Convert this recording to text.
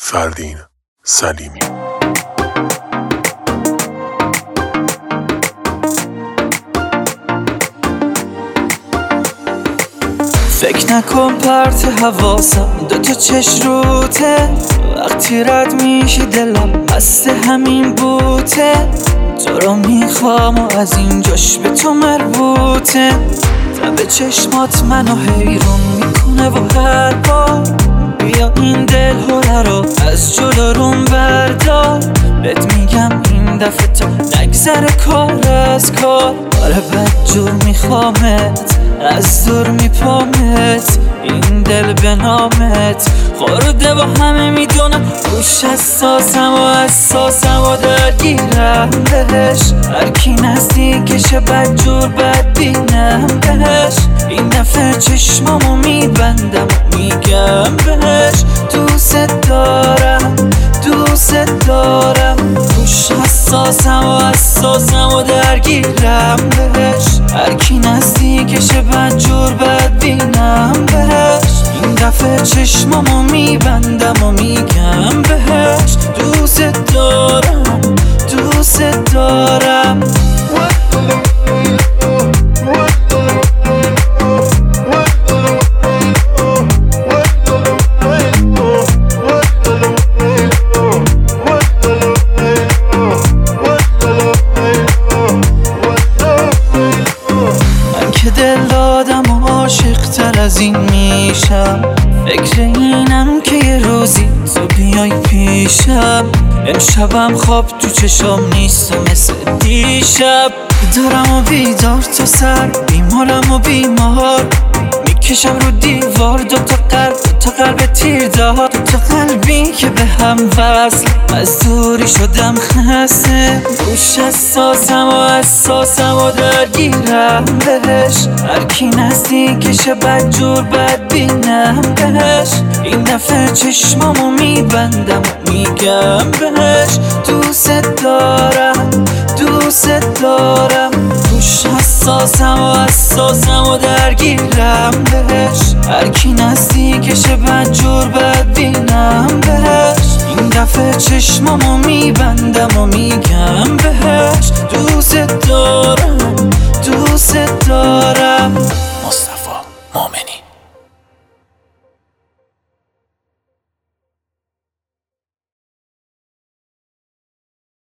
فردین سلیمی. فکر نکن پرت حواسم دوتا چش روته، وقتی رد میشی دلم مست همین بوته. تو رو میخوام و از اینجاش به تو مربوطه. تب چشمات منو حیرون میکنه و هر بار بیا این دل هره رو از جلو روم بردار. بهت میگم این دفعه تا نگذره کار از کار. آره بدجور میخوامت از دور میپامت، این دل به نامت خورده و همه میدونم روش حساسم و حساسم و درگیرم بهش. هرکی نزدیکشه بدجور بد بینم بهش. این دفعه چشمامو میبندم و میگم بهش دوست دارم دوست دارم. روش حساسم و حساسم و درگیرم بهش. هرکی نزدیکشه بدجور بد بینم بهش. این دفعه چشمامو میبندم و میگم بهش دوست دارم دوست دارم. دل دادم و عاشق‌تر از این میشم. فکر اینم که یه روزی تو بیای پیشم. امشبم خواب تو چشام نیست و مثل دیشب. بیدارم و بیدار تو سر، بیمارم و بیمار. میکشم رو دیوار دوتا قلب تیر دار. دوتا قلبی که به هم وصل، از دوری شدم خسته. روش حساسم و حساسم و درگیرم بهش. هرکی نزدیکشه بدجور بد بینم بهش. این دفعه چشمامو میبندم و میگم بهش دوست دارم دوست دارم. روش حساسم و حساسم و درگیرم بهش. هرکی نزدیکشه بدجور بد بینم بهش. این دفعه چشمامو میبندم و میگم بهش